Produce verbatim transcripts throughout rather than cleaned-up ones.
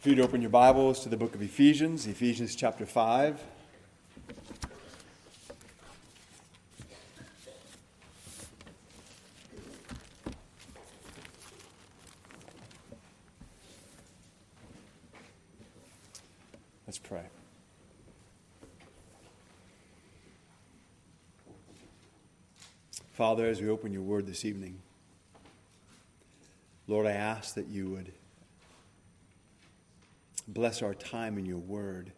For you to open your Bibles to the book of Ephesians, Ephesians chapter five. Let's pray. Father, as we open your word this evening, Lord, I ask that you would bless our time in your word.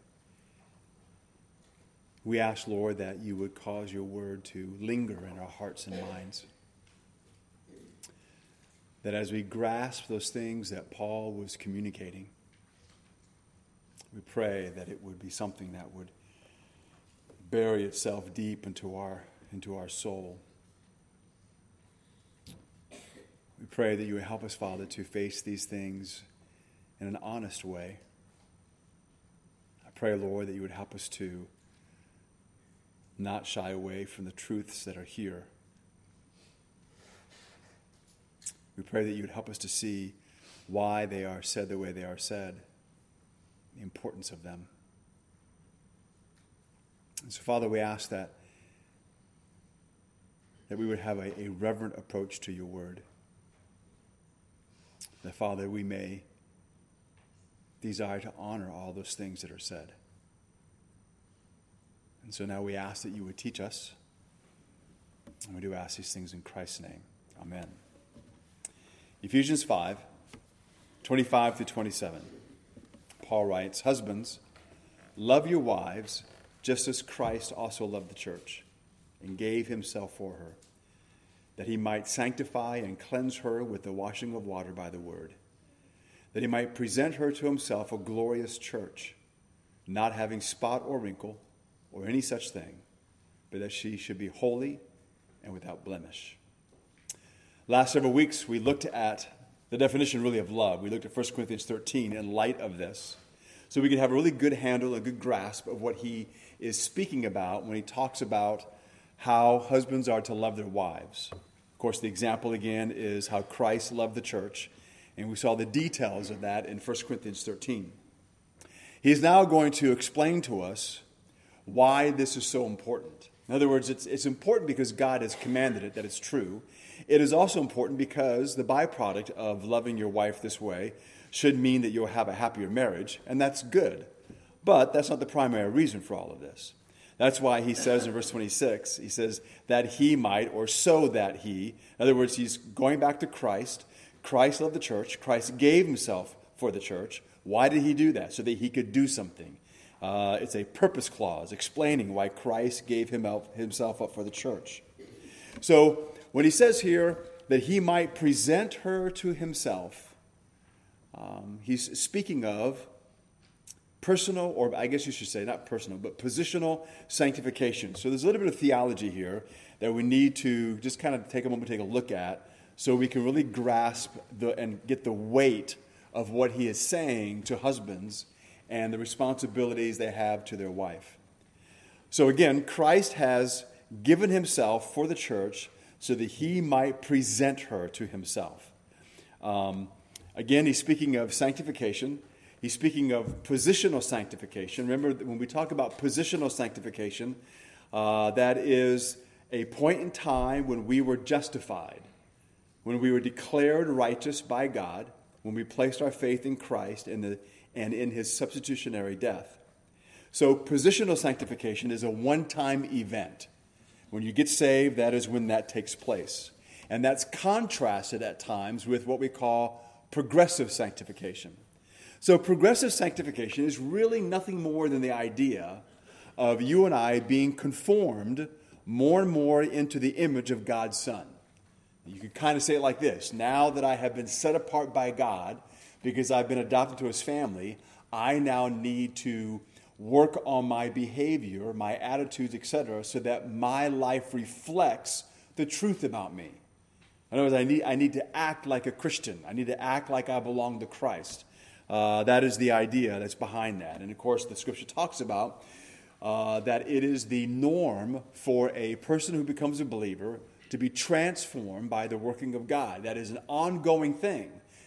We ask, Lord, that you would cause your word to linger in our hearts and minds. That as we grasp those things that Paul was communicating, we pray that it would be something that would bury itself deep into our, into our soul. We pray that you would help us, Father, to face these things in an honest way. I pray, Lord, that you would help us to not shy away from the truths that are here. We pray that you would help us to see why they are said the way they are said, the importance of them. And so, Father, we ask that, that we would have a, a reverent approach to your word. That, Father, we may desire to honor all those things that are said. And so now we ask that you would teach us. And we do ask these things in Christ's name. Amen. Ephesians five, twenty-five through twenty-seven. Paul writes, "Husbands, love your wives, just as Christ also loved the church, and gave himself for her, that he might sanctify and cleanse her with the washing of water by the word, that he might present her to himself a glorious church, not having spot or wrinkle or any such thing, but that she should be holy and without blemish." Last several weeks, we looked at the definition really of love. We looked at First Corinthians thirteen in light of this, so we can have a really good handle, a good grasp of what he is speaking about when he talks about how husbands are to love their wives. Of course, the example again is how Christ loved the church, and we saw the details of that in First Corinthians thirteen. He is now going to explain to us why this is so important. In other words, it's, it's important because God has commanded it, that it's true. It is also important because the byproduct of loving your wife this way should mean that you'll have a happier marriage, and that's good. But that's not the primary reason for all of this. That's why he says in verse twenty-six, he says, that he might, or so that he, in other words, he's going back to Christ. Christ loved the church. Christ gave himself for the church. Why did he do that? So that he could do something. Uh, it's a purpose clause explaining why Christ gave him up, himself up for the church. So when he says here that he might present her to himself, um, he's speaking of personal, or I guess you should say not personal, but positional sanctification. So there's a little bit of theology here that we need to just kind of take a moment to take a look at so we can really grasp the and get the weight of what he is saying to husbands and the responsibilities they have to their wife. So again, Christ has given himself for the church so that he might present her to himself. Um, again, he's speaking of sanctification. He's speaking of positional sanctification. Remember, when we talk about positional sanctification, uh, that is a point in time when we were justified, when we were declared righteous by God, when we placed our faith in Christ and, the, and in his substitutionary death. So positional sanctification is a one-time event. When you get saved, that is when that takes place. And that's contrasted at times with what we call progressive sanctification. So progressive sanctification is really nothing more than the idea of you and I being conformed more and more into the image of God's Son. You could kind of say it like this: now that I have been set apart by God because I've been adopted to his family, I now need to work on my behavior, my attitudes, et cetera, so that my life reflects the truth about me. In other words, I need, I need to act like a Christian. I need to act like I belong to Christ. Uh, that is the idea that's behind that. And of course, the scripture talks about uh, that it is the norm for a person who becomes a believer to be transformed by the working of God. That is an ongoing thing.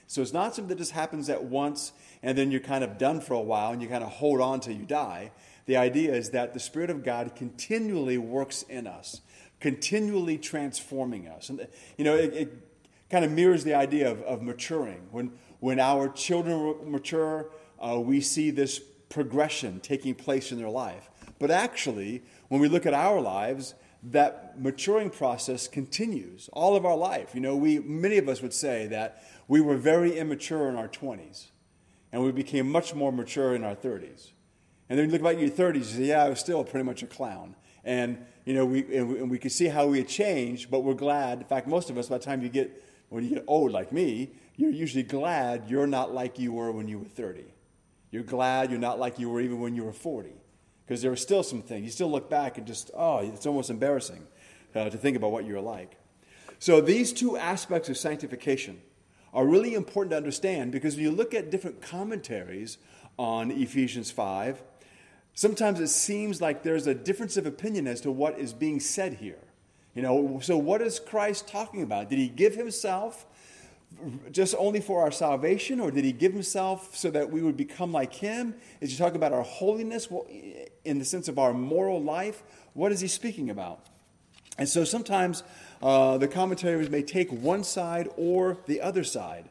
So it's not something that just happens at once and then you're kind of done for a while and you kind of hold on till you die. The idea is that the Spirit of God continually works in us, continually transforming us. And, you know, it, it kind of mirrors the idea of, of maturing. When, when our children mature, uh, we see this progression taking place in their life. But actually, when we look at our lives, that maturing process continues all of our life. You know, we many of us would say that we were very immature in our twenties, and we became much more mature in our thirties. And then you look back at your thirties, you say, yeah, I was still pretty much a clown. And, you know, we and we, and we can see how we had changed, but we're glad. In fact, most of us, by the time you get, when you get old like me, you're usually glad you're not like you were when you were thirty. You're glad you're not like you were even when you were forty. Because there are still some things. You still look back and just, oh, it's almost embarrassing uh, to think about what you're like. So these two aspects of sanctification are really important to understand, because when you look at different commentaries on Ephesians five, sometimes it seems like there's a difference of opinion as to what is being said here. You know, so what is Christ talking about? Did he give himself just only for our salvation, or did he give himself so that we would become like him? Is he talking about our holiness in the sense of our moral life? What is he speaking about? And so sometimes uh, the commentaries may take one side or the other side.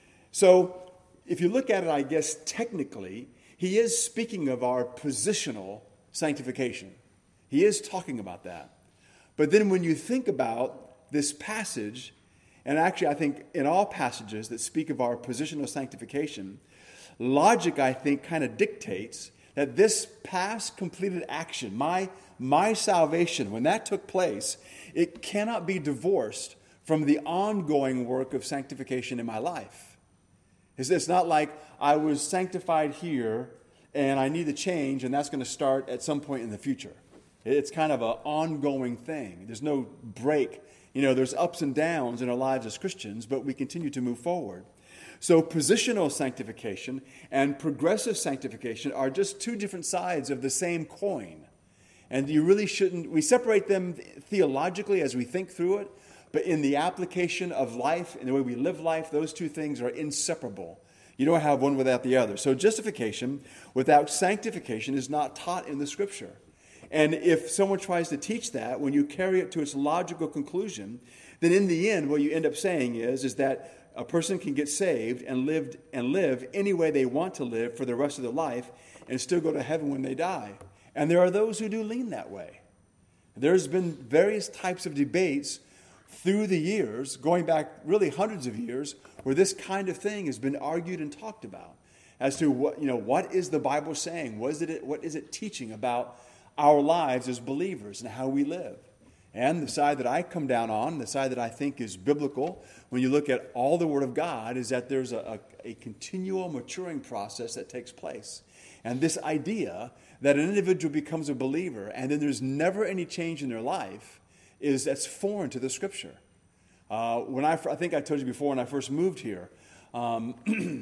So if you look at it, I guess technically, he is speaking of our positional sanctification. He is talking about that. But then when you think about this passage, and actually I think in all passages that speak of our positional sanctification, logic, I think, kind of dictates that this past completed action, my, my salvation, when that took place, it cannot be divorced from the ongoing work of sanctification in my life. It's, it's not like I was sanctified here and I need to change and that's going to start at some point in the future. It's kind of an ongoing thing. There's no break. You know, there's ups and downs in our lives as Christians, but we continue to move forward. So positional sanctification and progressive sanctification are just two different sides of the same coin. And you really shouldn't, we separate them theologically as we think through it, but in the application of life, in the way we live life, those two things are inseparable. You don't have one without the other. So justification without sanctification is not taught in the Scripture. And if someone tries to teach that, when you carry it to its logical conclusion, then in the end, what you end up saying is, is that a person can get saved and lived and live any way they want to live for the rest of their life and still go to heaven when they die. And there are those who do lean that way. There's been various types of debates through the years, going back really hundreds of years, where this kind of thing has been argued and talked about as to what, you know, what is the Bible saying? What is it, what is it teaching about our lives as believers and how we live? And the side that I come down on, the side that I think is biblical, when you look at all the Word of God, is that there's a, a, a continual maturing process that takes place. And this idea that an individual becomes a believer and then there's never any change in their life is that's foreign to the Scripture. Uh, when I, I think I told you before, when I first moved here, um,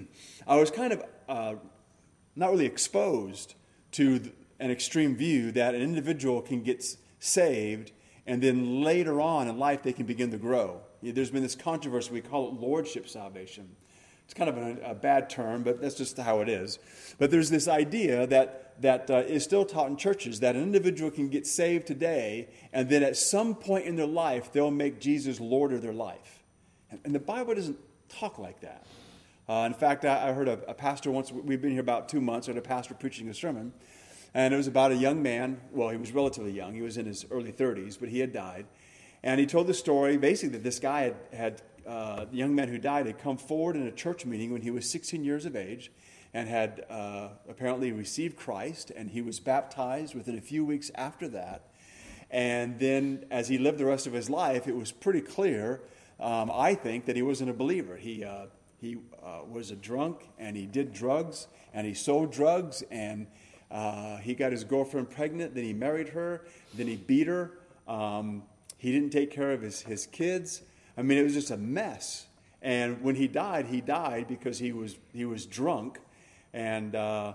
I was kind of uh, not really exposed to the, an extreme view that an individual can get saved and then later on in life they can begin to grow. There's been this controversy, we call it lordship salvation. It's kind of a, a bad term, but that's just how it is. But there's this idea that, that uh, is still taught in churches, that an individual can get saved today and then at some point in their life they'll make Jesus Lord of their life. And, and the Bible doesn't talk like that. Uh, in fact, I, I heard a, a pastor once, we've been here about two months, I heard a pastor preaching a sermon. And it was about a young man. Well, he was relatively young. He was in his early thirties, but he had died. And he told the story, basically, that this guy had, had uh, the young man who died had come forward in a church meeting when he was sixteen years of age and had uh, apparently received Christ, and he was baptized within a few weeks after that. And then as he lived the rest of his life, it was pretty clear, um, I think, that he wasn't a believer. He, uh, he uh, was a drunk, and he did drugs, and he sold drugs, and Uh, he got his girlfriend pregnant, then he married her, then he beat her. Um, he didn't take care of his, his kids. I mean, it was just a mess. And when he died, he died because he was he was drunk, and uh,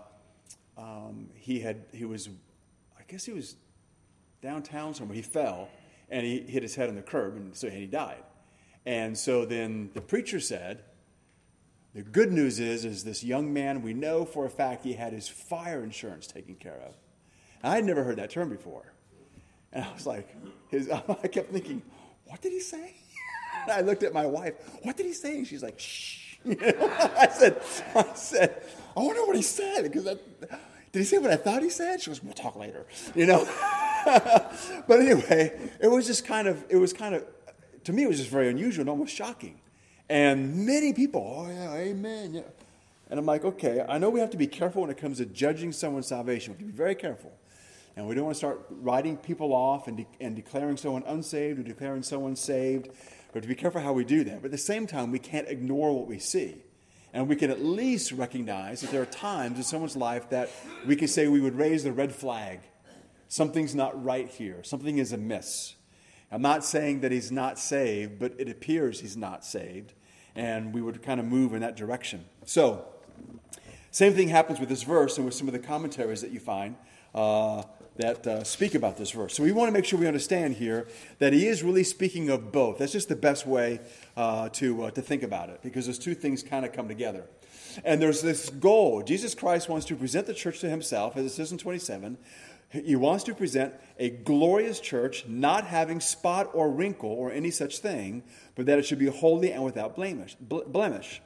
um, he had he was, I guess he was downtown somewhere. He fell and he hit his head on the curb, and so and he died. And so then the preacher said, The good news is, is this young man, we know for a fact he had his fire insurance taken care of. And I had never heard that term before. And I was like, his, I kept thinking, what did he say? And I looked at my wife, what did he say? And she's like, shh. You know? I said, I said, I wonder what he said. Because did he say what I thought he said? She goes, we'll talk later. You know? But anyway, it was just kind of, it was kind of, to me, it was just very unusual and almost shocking. And many people, oh yeah, amen, yeah. And I'm like, okay, I know we have to be careful when it comes to judging someone's salvation. We have to be very careful. And we don't want to start writing people off and, de- and declaring someone unsaved or declaring someone saved. We have to be careful how we do that. But at the same time, we can't ignore what we see. And we can at least recognize that there are times in someone's life that we can say we would raise the red flag. Something's not right here. Something is amiss. I'm not saying that he's not saved, but it appears he's not saved. And we would kind of move in that direction. So, same thing happens with this verse and with some of the commentaries that you find uh, that uh, speak about this verse. So we want to make sure we understand here that he is really speaking of both. That's just the best way uh, to, uh, to think about it, because those two things kind of come together. And there's this goal. Jesus Christ wants to present the church to himself, as it says in twenty-seven. He wants to present a glorious church, not having spot or wrinkle or any such thing, but that it should be holy and without blemish.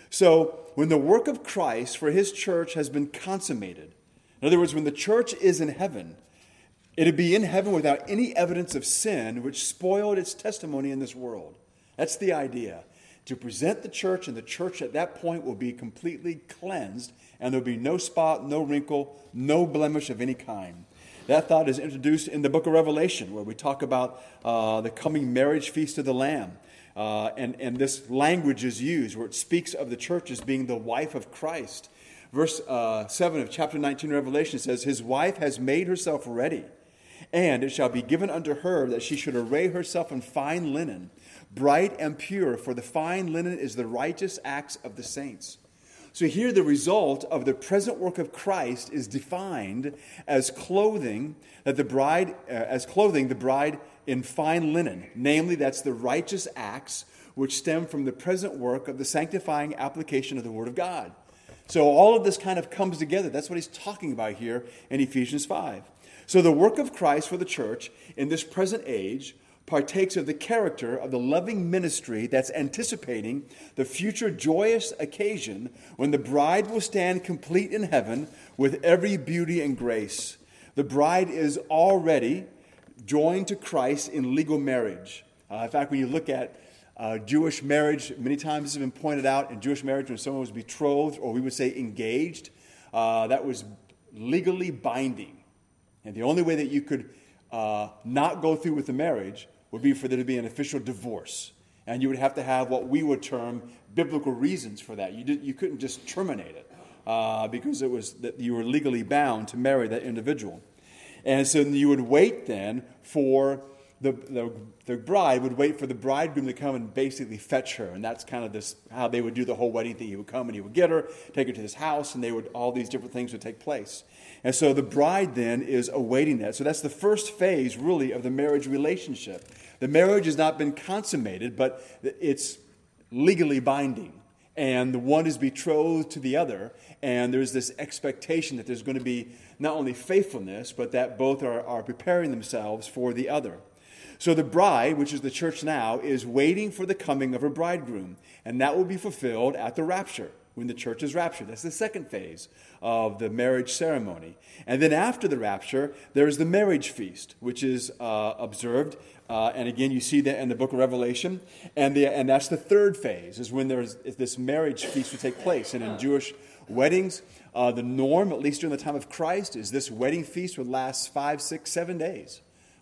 So when the work of Christ for his church has been consummated, in other words, when the church is in heaven, it'd be in heaven without any evidence of sin, which spoiled its testimony in this world. That's the idea. To present the church, and the church at that point will be completely cleansed, and there'll be no spot, no wrinkle, no blemish of any kind. That thought is introduced in the book of Revelation, where we talk about uh, the coming marriage feast of the Lamb. Uh, and, and this language is used where it speaks of the church as being the wife of Christ. Verse uh, seven of chapter nineteen of Revelation says, his wife has made herself ready, and it shall be given unto her that she should array herself in fine linen, bright and pure, for the fine linen is the righteous acts of the saints. So here the result of the present work of Christ is defined as clothing that the bride uh, as clothing the bride in fine linen. Namely, that's the righteous acts which stem from the present work of the sanctifying application of the Word of God. So all of this kind of comes together. That's what he's talking about here in Ephesians five. So the work of Christ for the church in this present age partakes of the character of the loving ministry that's anticipating the future joyous occasion when the bride will stand complete in heaven with every beauty and grace. The bride is already joined to Christ in legal marriage. Uh, in fact, when you look at uh, Jewish marriage, many times this has been pointed out in Jewish marriage when someone was betrothed, or we would say engaged, uh, that was legally binding. And the only way that you could uh, not go through with the marriage would be for there to be an official divorce. And you would have to have what we would term biblical reasons for that. You did, you couldn't just terminate it uh, because it was that you were legally bound to marry that individual. And so you would wait then for the, the the bride would wait for the bridegroom to come and basically fetch her. And that's kind of this how they would do the whole wedding thing. He would come and he would get her, take her to his house, and they would all these different things would take place. And so the bride then is awaiting that. So that's the first phase, really, of the marriage relationship. The marriage has not been consummated, but it's legally binding. And the one is betrothed to the other. And there's this expectation that there's going to be not only faithfulness, but that both are, are preparing themselves for the other. So the bride, which is the church now, is waiting for the coming of her bridegroom. And that will be fulfilled at the rapture, when the church is raptured. That's the second phase of the marriage ceremony. And then after the rapture, there is the marriage feast, which is uh, observed. Uh, and again, you see that in the book of Revelation. And, the, and that's the third phase, is when there's this marriage feast will take place. And in Jewish weddings, uh, the norm, at least during the time of Christ, is this wedding feast would last five, six, seven days,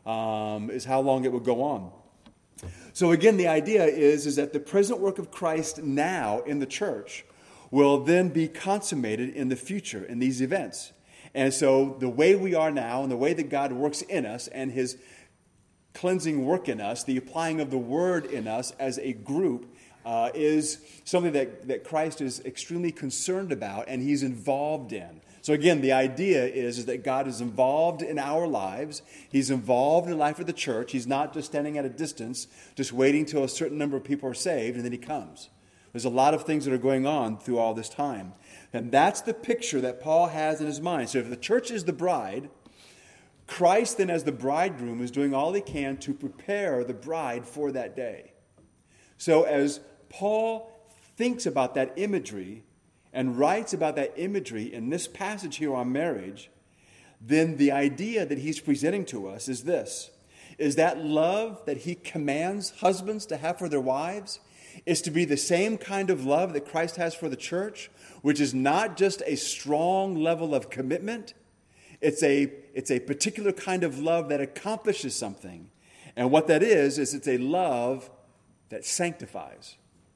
um, is how long it would go on. So again, the idea is, is that the present work of Christ now in the church will then be consummated in the future in these events. And so the way we are now and the way that God works in us and his cleansing work in us, the applying of the word in us as a group uh, is something that, that Christ is extremely concerned about and he's involved in. So again, the idea is, is that God is involved in our lives. He's involved in the life of the church. He's not just standing at a distance, just waiting till a certain number of people are saved and then he comes. There's a lot of things that are going on through all this time. And that's the picture that Paul has in his mind. So if the church is the bride, Christ then as the bridegroom is doing all he can to prepare the bride for that day. So as Paul thinks about that imagery and writes about that imagery in this passage here on marriage, then the idea that he's presenting to us is this, is that love that he commands husbands to have for their wives is to be the same kind of love that Christ has for the church, which is not just a strong level of commitment. It's a, it's a particular kind of love that accomplishes something. And what that is, is it's a love that sanctifies.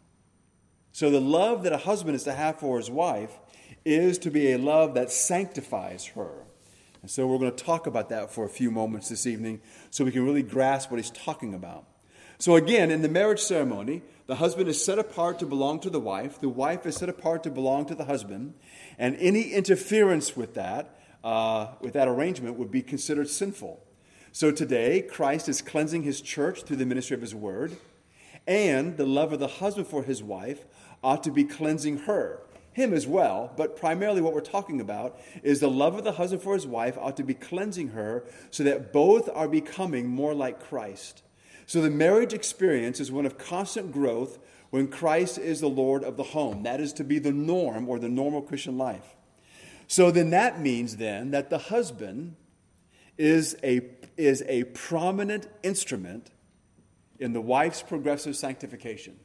So the love that a husband is to have for his wife is to be a love that sanctifies her. And so we're going to talk about that for a few moments this evening so we can really grasp what he's talking about. So again, in the marriage ceremony, the husband is set apart to belong to the wife. The wife is set apart to belong to the husband. And any interference with that, uh, with that arrangement would be considered sinful. So today, Christ is cleansing his church through the ministry of his word. And the love of the husband for his wife ought to be cleansing her, him as well. But primarily what we're talking about is the love of the husband for his wife ought to be cleansing her so that both are becoming more like Christ. So the marriage experience is one of constant growth when Christ is the Lord of the home. That is to be the norm or the normal Christian life. So then that means then that the husband is a, is a prominent instrument in the wife's progressive sanctification.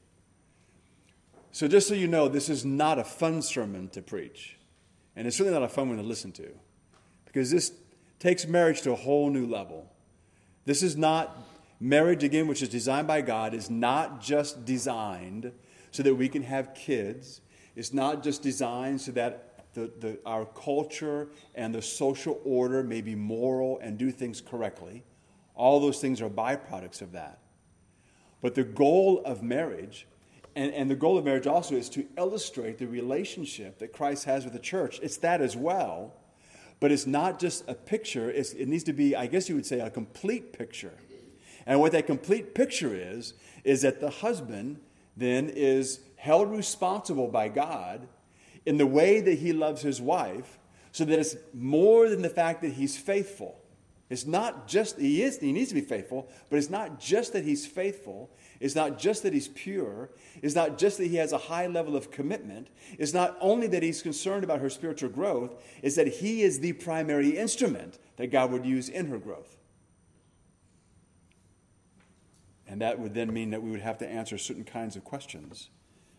So just so you know, this is not a fun sermon to preach. And it's certainly not a fun one to listen to. Because this takes marriage to a whole new level. This is not, marriage again, which is designed by God, is not just designed so that we can have kids. It's not just designed so that the, the, our culture and the social order may be moral and do things correctly. All those things are byproducts of that. But the goal of marriage, and, and the goal of marriage also is to illustrate the relationship that Christ has with the church. It's that as well, but it's not just a picture. It's, it needs to be, I guess you would say, a complete picture. And what that complete picture is, is that the husband then is held responsible by God in the way that he loves his wife, so that it's more than the fact that he's faithful. It's not just, he is, he needs to be faithful, but it's not just that he's faithful. It's not just that he's pure. It's not just that he has a high level of commitment. It's not only that he's concerned about her spiritual growth. It's that he is the primary instrument that God would use in her growth. And that would then mean that we would have to answer certain kinds of questions.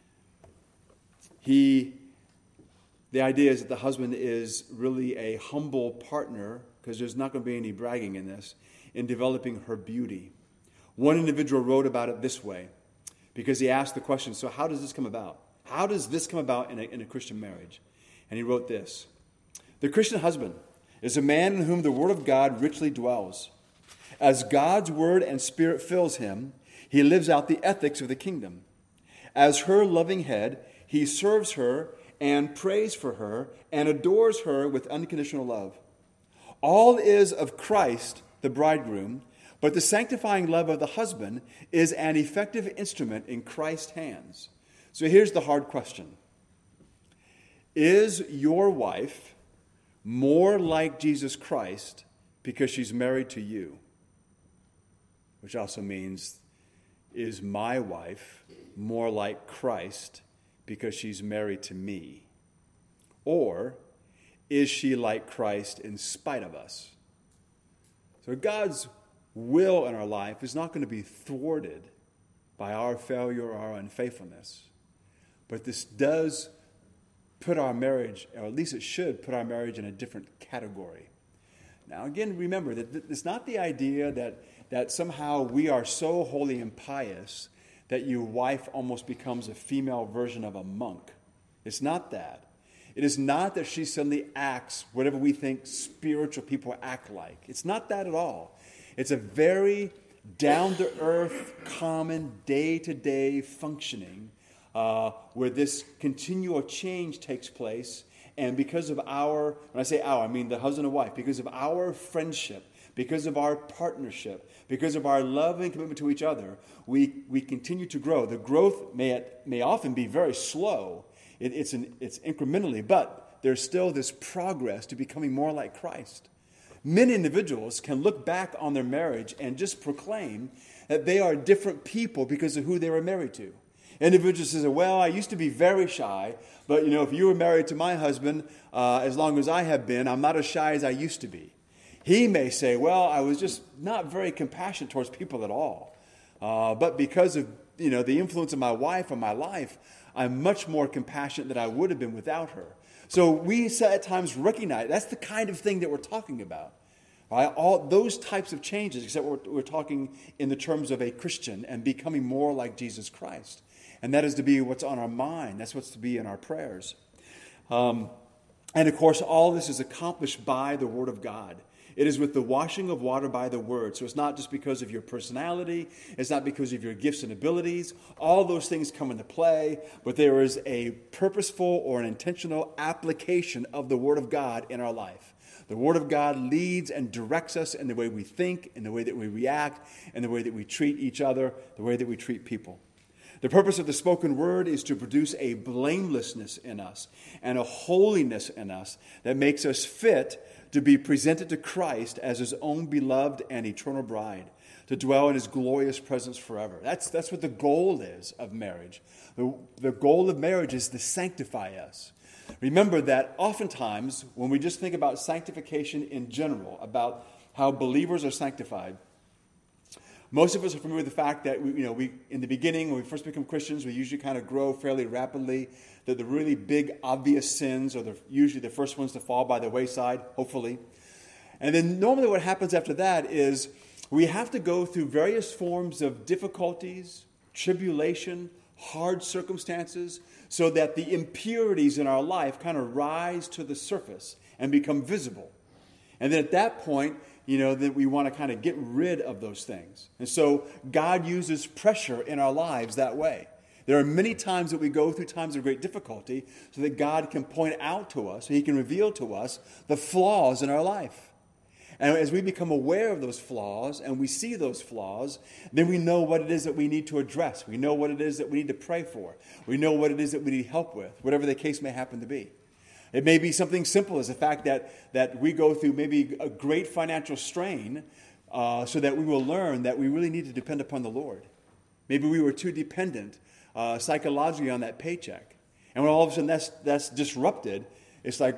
He, the idea is that the husband is really a humble partner, because there's not going to be any bragging in this, in developing her beauty. One individual wrote about it this way, because he asked the question, so how does this come about? How does this come about in a, in a Christian marriage? And he wrote this: the Christian husband is a man in whom the word of God richly dwells. As God's word and spirit fills him, he lives out the ethics of the kingdom. As her loving head, he serves her and prays for her and adores her with unconditional love. All is of Christ, the bridegroom, but the sanctifying love of the husband is an effective instrument in Christ's hands. So here's the hard question. Is your wife more like Jesus Christ because she's married to you? Which also means, is my wife more like Christ because she's married to me? Or is she like Christ in spite of us? So God's will in our life is not going to be thwarted by our failure or our unfaithfulness. But this does put our marriage, or at least it should put our marriage in a different category. Now again, remember that it's not the idea that, that somehow we are so holy and pious that your wife almost becomes a female version of a monk. It's not that. It is not that she suddenly acts whatever we think spiritual people act like. It's not that at all. It's a very down-to-earth, common, day-to-day functioning uh, where this continual change takes place. And because of our, when I say our, I mean the husband and wife, because of our friendship, because of our partnership, because of our love and commitment to each other, we, we continue to grow. The growth may, may often be very slow. It, it's, an, it's incrementally, but there's still this progress to becoming more like Christ. Many individuals can look back on their marriage and just proclaim that they are different people because of who they were married to. Individuals say, well, I used to be very shy, but you know, if you were married to my husband, uh, as long as I have been, I'm not as shy as I used to be. He may say, well, I was just not very compassionate towards people at all. Uh, but because of you know the influence of my wife on my life, I'm much more compassionate than I would have been without her. So we at times recognize that's the kind of thing that we're talking about. Right? All those types of changes, except we're, we're talking in the terms of a Christian and becoming more like Jesus Christ. And that is to be what's on our mind. That's what's to be in our prayers. Um, and of course, all this is accomplished by the Word of God. It is with the washing of water by the Word. So it's not just because of your personality. It's not because of your gifts and abilities. All those things come into play. But there is a purposeful or an intentional application of the Word of God in our life. The Word of God leads and directs us in the way we think, in the way that we react, in the way that we treat each other, the way that we treat people. The purpose of the spoken word is to produce a blamelessness in us and a holiness in us that makes us fit to be presented to Christ as his own beloved and eternal bride, to dwell in his glorious presence forever. That's, that's what the goal is of marriage. The, the goal of marriage is to sanctify us. Remember that oftentimes when we just think about sanctification in general, about how believers are sanctified, most of us are familiar with the fact that we, you know, we in the beginning, when we first become Christians, we usually kind of grow fairly rapidly. That the really big, obvious sins are the, usually the first ones to fall by the wayside, hopefully. And then normally what happens after that is we have to go through various forms of difficulties, tribulation, hard circumstances, so that the impurities in our life kind of rise to the surface and become visible. And then at that point, you know, that we want to kind of get rid of those things. And so God uses pressure in our lives that way. There are many times that we go through times of great difficulty so that God can point out to us, so he can reveal to us the flaws in our life. And as we become aware of those flaws and we see those flaws, then we know what it is that we need to address. We know what it is that we need to pray for. We know what it is that we need help with, whatever the case may happen to be. It may be something simple as the fact that, that we go through maybe a great financial strain uh, so that we will learn that we really need to depend upon the Lord. Maybe we were too dependent uh, psychologically on that paycheck. And when all of a sudden that's, that's disrupted, it's like,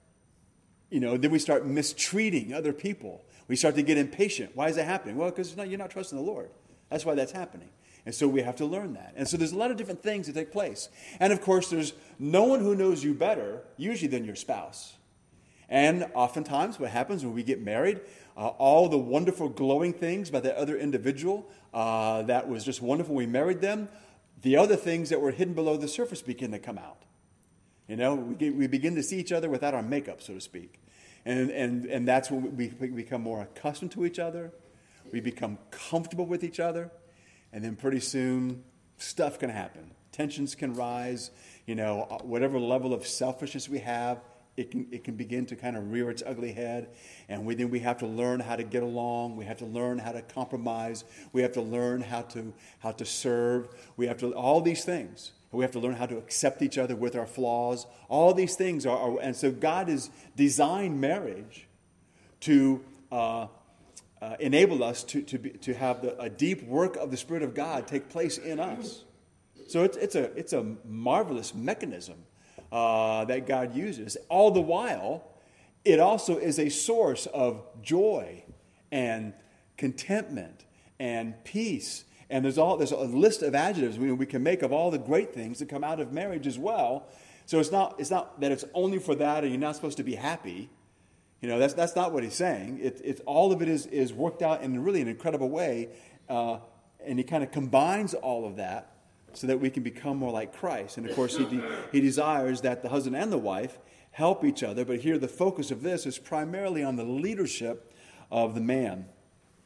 you know, then we start mistreating other people. We start to get impatient. Why is that happening? Well, because you're not trusting the Lord. That's why that's happening. And so we have to learn that. And so there's a lot of different things that take place. And of course, there's no one who knows you better, usually, than your spouse. And oftentimes what happens when we get married, uh, all the wonderful glowing things about that other individual uh, that was just wonderful when we married them, the other things that were hidden below the surface begin to come out. You know, we, get, we begin to see each other without our makeup, so to speak. And, and, and that's when we, we become more accustomed to each other. We become comfortable with each other. And then pretty soon, stuff can happen. Tensions can rise. You know, whatever level of selfishness we have, it can it can begin to kind of rear its ugly head. And we, then we have to learn how to get along. We have to learn how to compromise. We have to learn how to how to serve. We have to all these things. We have to learn how to accept each other with our flaws. All these things are, are and so God has designed marriage to Uh, Uh, enable us to to, be, to have the, a deep work of the Spirit of God take place in us. So it's it's a it's a marvelous mechanism uh, that God uses. All the while, it also is a source of joy and contentment and peace. And there's all there's a list of adjectives we, we can make of all the great things that come out of marriage as well. So it's not it's not that it's only for that, and you're not supposed to be happy. You know, that's that's not what he's saying. It, it's all of it is, is worked out in really an incredible way, uh, and he kind of combines all of that so that we can become more like Christ. And of course, he de- he desires that the husband and the wife help each other. But here, the focus of this is primarily on the leadership of the man.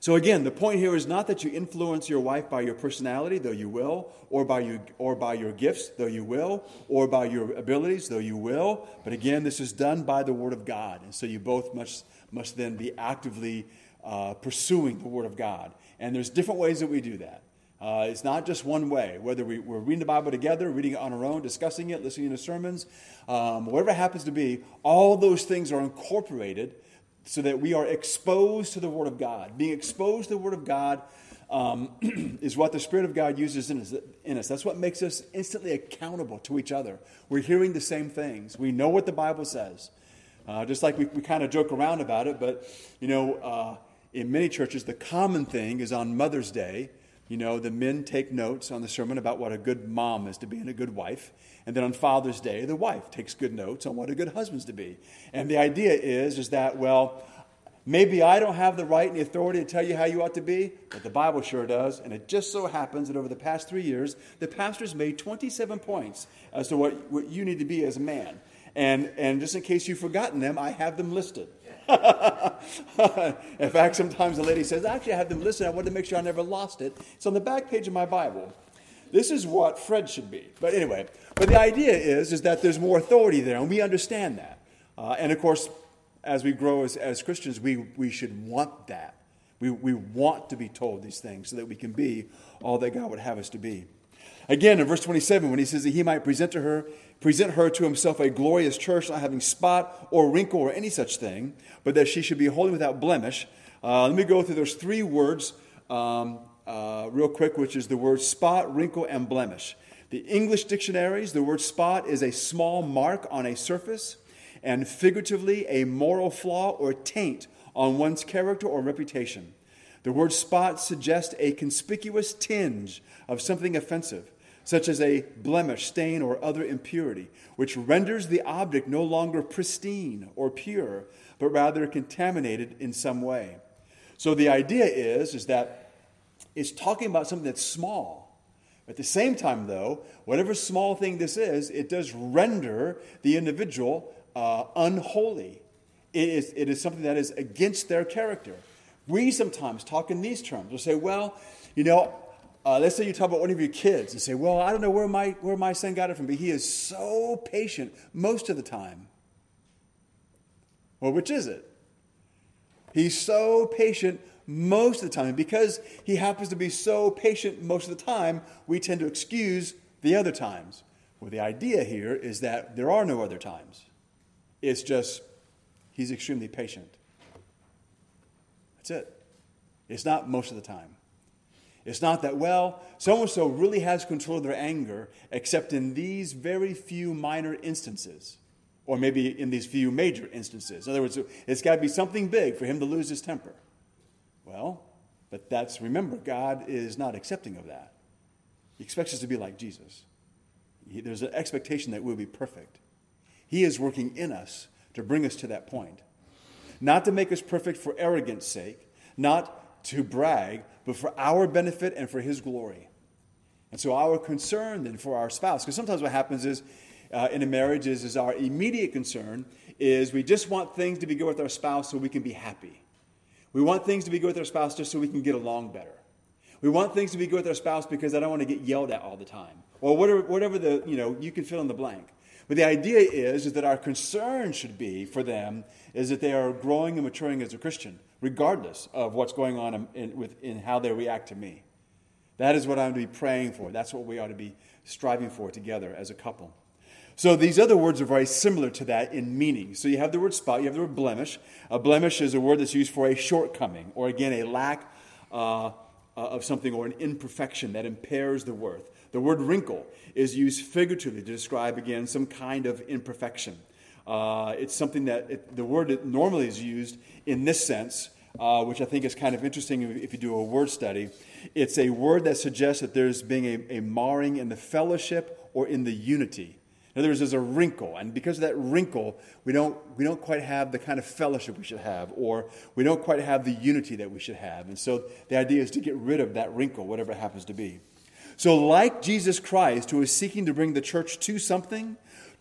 So again, the point here is not that you influence your wife by your personality, though you will, or by you, or by your gifts, though you will, or by your abilities, though you will. But again, this is done by the Word of God. And so you both must, must then be actively uh, pursuing the Word of God. And there's different ways that we do that. Uh, it's not just one way, whether we, we're reading the Bible together, reading it on our own, discussing it, listening to sermons, um, whatever it happens to be, all those things are incorporated so that we are exposed to the Word of God. Being exposed to the Word of God um, is what the Spirit of God uses in us, in us. That's what makes us instantly accountable to each other. We're hearing the same things. We know what the Bible says. Uh, just like we, we kind of joke around about it, but, you know, uh, in many churches, the common thing is on Mother's Day, you know, the men take notes on the sermon about what a good mom is to be and a good wife. And then on Father's Day, the wife takes good notes on what a good husband's to be. And the idea is, is that, well, maybe I don't have the right and the authority to tell you how you ought to be, but the Bible sure does. And it just so happens that over the past three years, the pastor's made twenty-seven points as to what, what you need to be as a man. And, and just in case you've forgotten them, I have them listed. In fact, sometimes the lady says, actually, I have them listed. I wanted to make sure I never lost it. It's on the back page of my Bible. This is what Fred should be. But anyway, but the idea is, is that there's more authority there, and we understand that. Uh, and of course, as we grow as, as Christians, we, we should want that. We, we want to be told these things so that we can be all that God would have us to be. Again, in verse twenty-seven, when he says that he might present to her, present her to himself a glorious church, not having spot or wrinkle or any such thing, but that she should be holy without blemish. Uh, let me go through those three words um, uh, real quick, which is the word spot, wrinkle, and blemish. The English dictionaries, the word spot is a small mark on a surface, and figuratively a moral flaw or taint on one's character or reputation. The word spot suggests a conspicuous tinge of something offensive, such as a blemish, stain, or other impurity, which renders the object no longer pristine or pure, but rather contaminated in some way. So the idea is, is that it's talking about something that's small. At the same time, though, whatever small thing this is, it does render the individual uh, unholy. It is, it is something that is against their character. We sometimes talk in these terms. We'll say, well, you know, uh, let's say you talk about one of your kids and say, well, I don't know where my where my son got it from, but he is so patient most of the time. Well, which is it? He's so patient most of the time. And because he happens to be so patient most of the time, we tend to excuse the other times. Well, the idea here is that there are no other times. It's just he's extremely patient. That's it. It's not most of the time. It's not that, well, so-and-so really has control of their anger, except in these very few minor instances, or maybe in these few major instances. In other words, it's got to be something big for him to lose his temper. Well, but that's, remember, God is not accepting of that. He expects us to be like Jesus. He, there's an expectation that we'll be perfect. He is working in us to bring us to that point. Not to make us perfect for arrogance sake, not to brag, but for our benefit and for His glory. And so our concern then for our spouse, because sometimes what happens is, uh, in a marriage is, is our immediate concern is we just want things to be good with our spouse so we can be happy. We want things to be good with our spouse just so we can get along better. We want things to be good with our spouse because I don't want to get yelled at all the time. Or whatever, whatever the, you know, you can fill in the blank. But the idea is, is that our concern should be for them is that they are growing and maturing as a Christian, regardless of what's going on in, in, with, in how they react to me. That is what I'm to be praying for. That's what we ought to be striving for together as a couple. So these other words are very similar to that in meaning. So you have the word spot, you have the word blemish. A blemish is a word that's used for a shortcoming, or again, a lack uh, of something or an imperfection that impairs the worth. The word wrinkle is used figuratively to describe, again, some kind of imperfection. Uh, it's something that, it, the word that normally is used in this sense, uh, which I think is kind of interesting if you do a word study. It's a word that suggests that there's being a, a marring in the fellowship or in the unity. In other words, there's a wrinkle, and because of that wrinkle, we don't we don't quite have the kind of fellowship we should have, or we don't quite have the unity that we should have. And so the idea is to get rid of that wrinkle, whatever it happens to be. So like Jesus Christ, who is seeking to bring the church to something,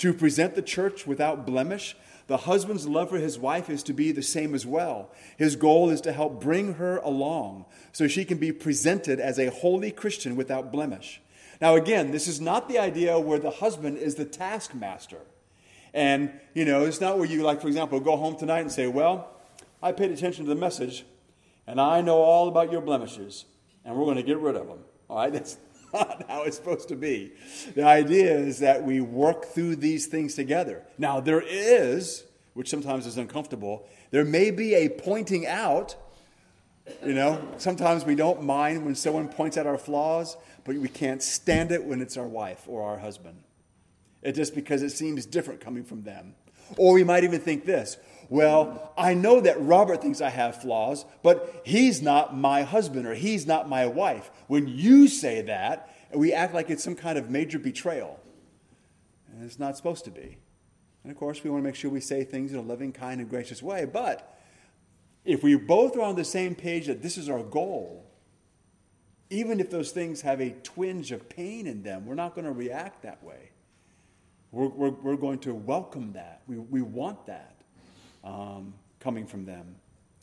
to present the church without blemish. The husband's love for his wife is to be the same as well. His goal is to help bring her along so she can be presented as a holy Christian without blemish. Now, again, this is not the idea where the husband is the taskmaster. And, you know, it's not where you, like, for example, go home tonight and say, well, I paid attention to the message, and I know all about your blemishes, and we're going to get rid of them. All right? That's not how it's supposed to be. The idea is that we work through these things together. Now, there is, which sometimes is uncomfortable, there may be a pointing out. You know, sometimes we don't mind when someone points out our flaws, but we can't stand it when it's our wife or our husband. It's just because it seems different coming from them. Or we might even think this, well, I know that Robert thinks I have flaws, but he's not my husband or he's not my wife. When you say that, we act like it's some kind of major betrayal. And it's not supposed to be. And of course, we want to make sure we say things in a loving, kind, and gracious way. But if we both are on the same page that this is our goal, even if those things have a twinge of pain in them, we're not going to react that way. We're, we're, we're going to welcome that. We, we want that um, coming from them.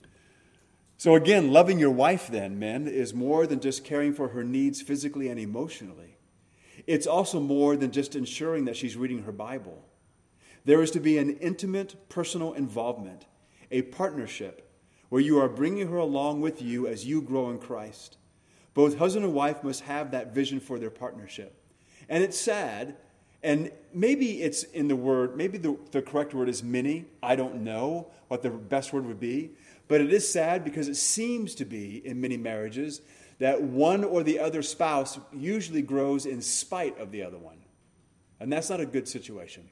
So again, loving your wife then, men, is more than just caring for her needs physically and emotionally. It's also more than just ensuring that she's reading her Bible. There is to be an intimate, personal involvement, a partnership, where you are bringing her along with you as you grow in Christ. Both husband and wife must have that vision for their partnership. And it's sad, and maybe it's in the word, maybe the, the correct word is many. I don't know what the best word would be. But it is sad because it seems to be, in many marriages, that one or the other spouse usually grows in spite of the other one. And that's not a good situation.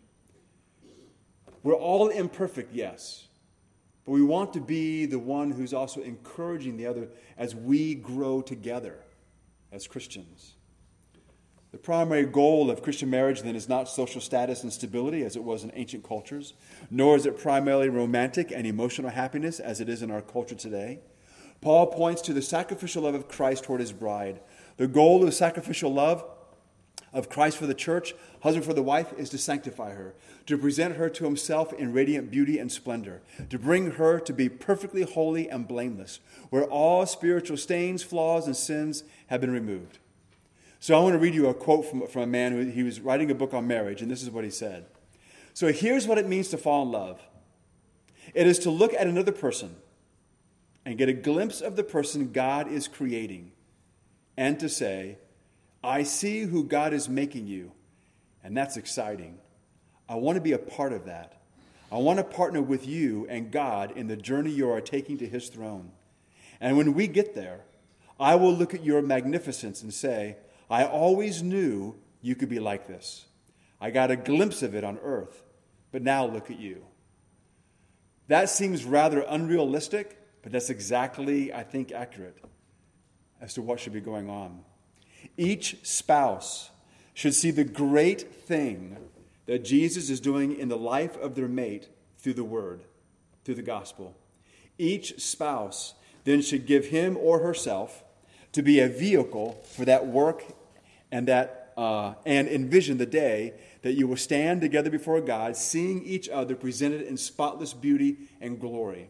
We're all imperfect, yes. But we want to be the one who's also encouraging the other as we grow together as Christians. The primary goal of Christian marriage, then, is not social status and stability, as it was in ancient cultures, nor is it primarily romantic and emotional happiness, as it is in our culture today. Paul points to the sacrificial love of Christ toward his bride. The goal of the sacrificial love of Christ for the church, husband for the wife, is to sanctify her, to present her to himself in radiant beauty and splendor, to bring her to be perfectly holy and blameless, where all spiritual stains, flaws, and sins have been removed. So I want to read you a quote from, from a man who he was writing a book on marriage, and this is what he said. So here's what it means to fall in love. It is to look at another person and get a glimpse of the person God is creating, and to say, I see who God is making you, and that's exciting. I want to be a part of that. I want to partner with you and God in the journey you are taking to his throne. And when we get there, I will look at your magnificence and say, I always knew you could be like this. I got a glimpse of it on earth, but now look at you. That seems rather unrealistic, but that's exactly, I think, accurate as to what should be going on. Each spouse should see the great thing that Jesus is doing in the life of their mate through the word, through the gospel. Each spouse then should give him or herself to be a vehicle for that work and that uh, and envision the day that you will stand together before God, seeing each other presented in spotless beauty and glory.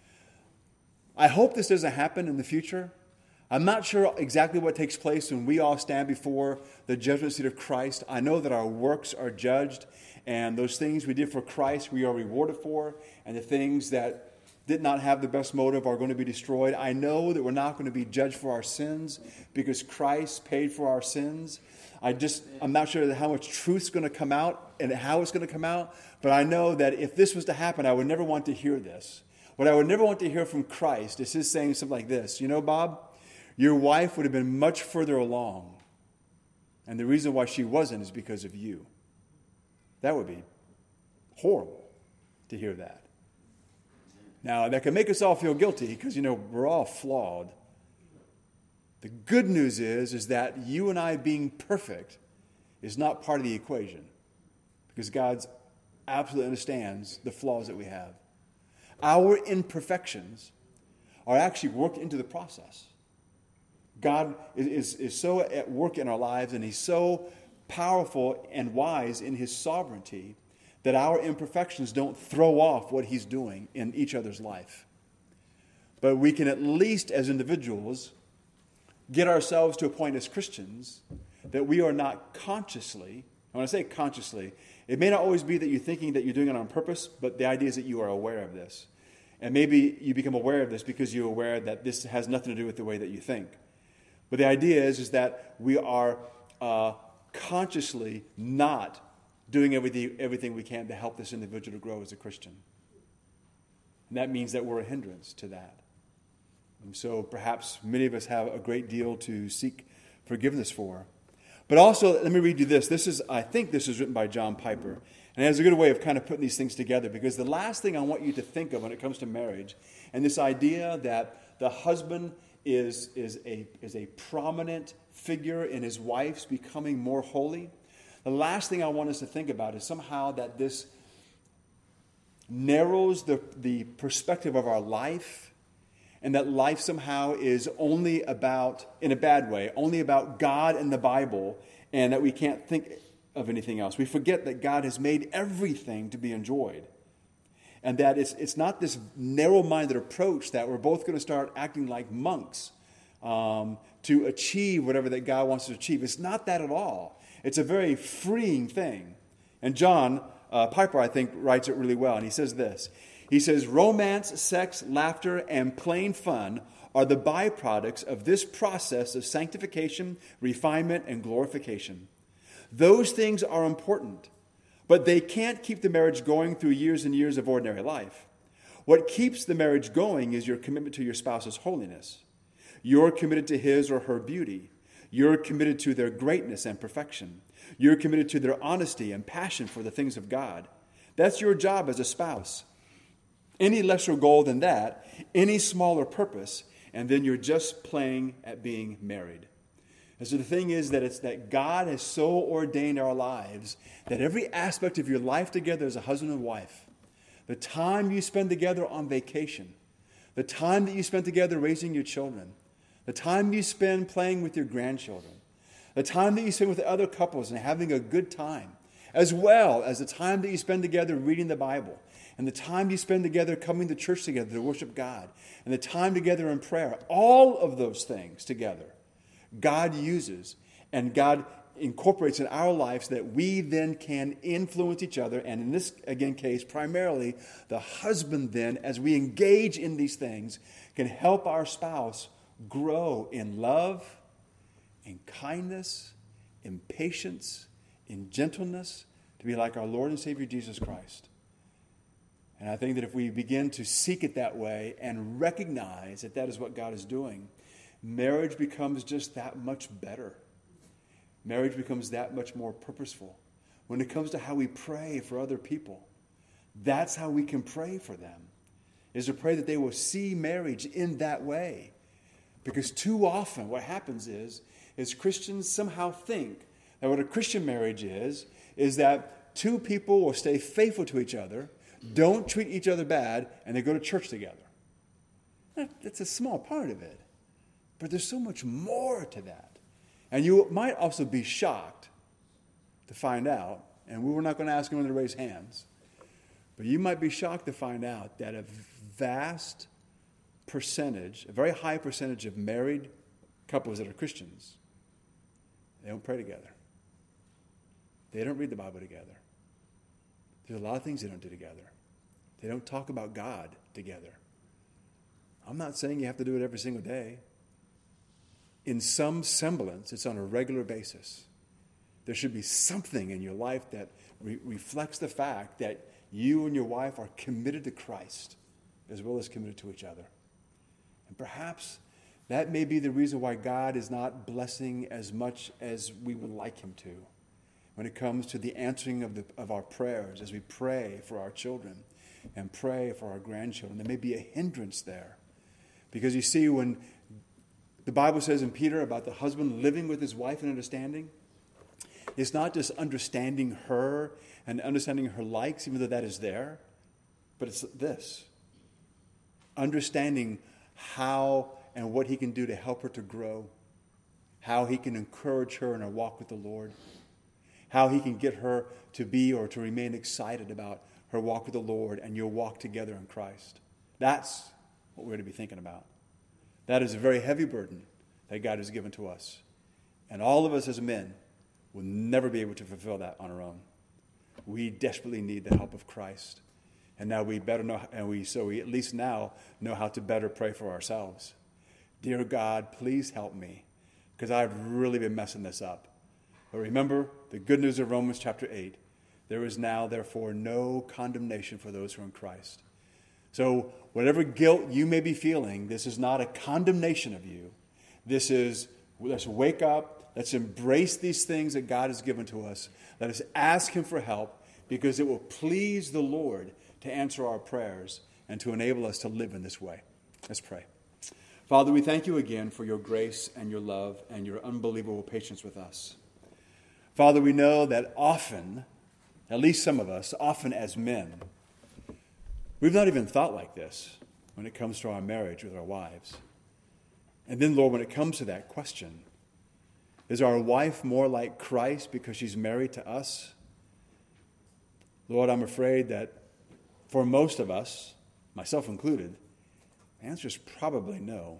I hope this doesn't happen in the future. I'm not sure exactly what takes place when we all stand before the judgment seat of Christ. I know that our works are judged, and those things we did for Christ we are rewarded for, and the things that did not have the best motive are going to be destroyed. I know that we're not going to be judged for our sins because Christ paid for our sins. I just, I'm not sure how much truth's going to come out and how it's going to come out, but I know that if this was to happen, I would never want to hear this. What I would never want to hear from Christ is his saying something like this, you know, Bob, your wife would have been much further along, and the reason why she wasn't is because of you. That would be horrible to hear that. Now, that can make us all feel guilty because, you know, we're all flawed. The good news is, is that you and I being perfect is not part of the equation because God absolutely understands the flaws that we have. Our imperfections are actually worked into the process. God is, is, is so at work in our lives, and he's so powerful and wise in his sovereignty that our imperfections don't throw off what he's doing in each other's life. But we can at least, as individuals, get ourselves to a point as Christians that we are not consciously, when I say consciously, it may not always be that you're thinking that you're doing it on purpose, but the idea is that you are aware of this. And maybe you become aware of this because you're aware that this has nothing to do with the way that you think. But the idea is, is that we are uh, consciously not doing everything, everything we can to help this individual to grow as a Christian. And that means that we're a hindrance to that. And so perhaps many of us have a great deal to seek forgiveness for. But also, let me read you this. This is, I think this is written by John Piper. And it has a good way of kind of putting these things together, because the last thing I want you to think of when it comes to marriage, and this idea that the husband is, is, a, is a prominent figure in his wife's becoming more holy, the last thing I want us to think about is somehow that this narrows the, the perspective of our life, and that life somehow is only about, in a bad way, only about God and the Bible, and that we can't think of anything else. We forget that God has made everything to be enjoyed, and that it's, it's not this narrow-minded approach that we're both going to start acting like monks um, to achieve whatever that God wants us to achieve. It's not that at all. It's a very freeing thing. And John uh, Piper, I think, writes it really well, and he says this. He says, romance, sex, laughter, and plain fun are the byproducts of this process of sanctification, refinement, and glorification. Those things are important, but they can't keep the marriage going through years and years of ordinary life. What keeps the marriage going is your commitment to your spouse's holiness. You're committed to his or her beauty. You're committed to their greatness and perfection. You're committed to their honesty and passion for the things of God. That's your job as a spouse. Any lesser goal than that, any smaller purpose, and then you're just playing at being married. And so the thing is that it's that God has so ordained our lives that every aspect of your life together as a husband and wife, the time you spend together on vacation, the time that you spend together raising your children, the time you spend playing with your grandchildren, the time that you spend with other couples and having a good time, as well as the time that you spend together reading the Bible, and the time you spend together coming to church together to worship God, and the time together in prayer, all of those things together, God uses and God incorporates in our lives so that we then can influence each other. And in this, again, case, primarily the husband then, as we engage in these things, can help our spouse grow in love, in kindness, in patience, in gentleness, to be like our Lord and Savior Jesus Christ. And I think that if we begin to seek it that way and recognize that that is what God is doing, marriage becomes just that much better. Marriage becomes that much more purposeful. When it comes to how we pray for other people, that's how we can pray for them, is to pray that they will see marriage in that way. Because too often what happens is, is Christians somehow think that what a Christian marriage is, is that two people will stay faithful to each other, don't treat each other bad, and they go to church together. That's a small part of it. But there's so much more to that. And you might also be shocked to find out, and we were not going to ask anyone to raise hands, but you might be shocked to find out that a vast percentage, a very high percentage of married couples that are Christians, they don't pray together. They don't read the Bible together. There's a lot of things they don't do together. They don't talk about God together. I'm not saying you have to do it every single day. In some semblance, it's on a regular basis. There should be something in your life that re- reflects the fact that you and your wife are committed to Christ as well as committed to each other. And perhaps that may be the reason why God is not blessing as much as we would like him to when it comes to the answering of, the, of our prayers as we pray for our children and pray for our grandchildren. There may be a hindrance there. Because you see, when the Bible says in Peter about the husband living with his wife in understanding, it's not just understanding her and understanding her likes, even though that is there, but it's this. Understanding how and what he can do to help her to grow, how he can encourage her in her walk with the Lord. how he can get her to be or to remain excited about her walk with the Lord and your walk together in Christ. That's what we're to be thinking about. That is a very heavy burden that God has given to us. And all of us as men will never be able to fulfill that on our own. We desperately need the help of Christ. And now we better know, and we so we at least now know how to better pray for ourselves. Dear God, please help me, because I've really been messing this up. But remember the good news of Romans chapter eight. There is now, therefore, no condemnation for those who are in Christ. So whatever guilt you may be feeling, this is not a condemnation of you. This is, let's wake up. Let's embrace these things that God has given to us. Let us ask him for help, because it will please the Lord to answer our prayers and to enable us to live in this way. Let's pray. Father, we thank you again for your grace and your love and your unbelievable patience with us. Father, we know that often, at least some of us, often as men, we've not even thought like this when it comes to our marriage with our wives. And then, Lord, when it comes to that question, is our wife more like Christ because she's married to us? Lord, I'm afraid that for most of us, myself included, the answer is probably no.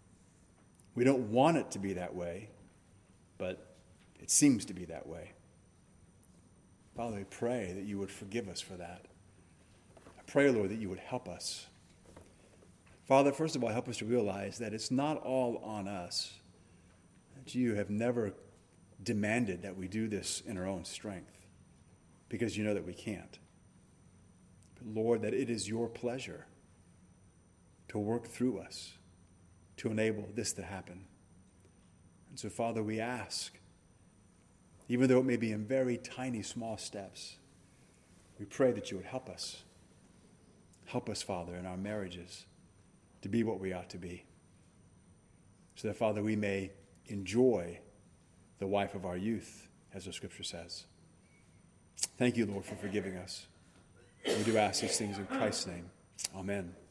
We don't want it to be that way, but it seems to be that way. Father, we pray that you would forgive us for that. I pray, Lord, that you would help us. Father, first of all, help us to realize that it's not all on us. That you have never demanded that we do this in our own strength, because you know that we can't. But Lord, that it is your pleasure to work through us to enable this to happen. And so, Father, we ask, even though it may be in very tiny, small steps, we pray that you would help us. Help us, Father, in our marriages to be what we ought to be. So that, Father, we may enjoy the wife of our youth, as the Scripture says. Thank you, Lord, for forgiving us. We do ask these things in Christ's name. Amen.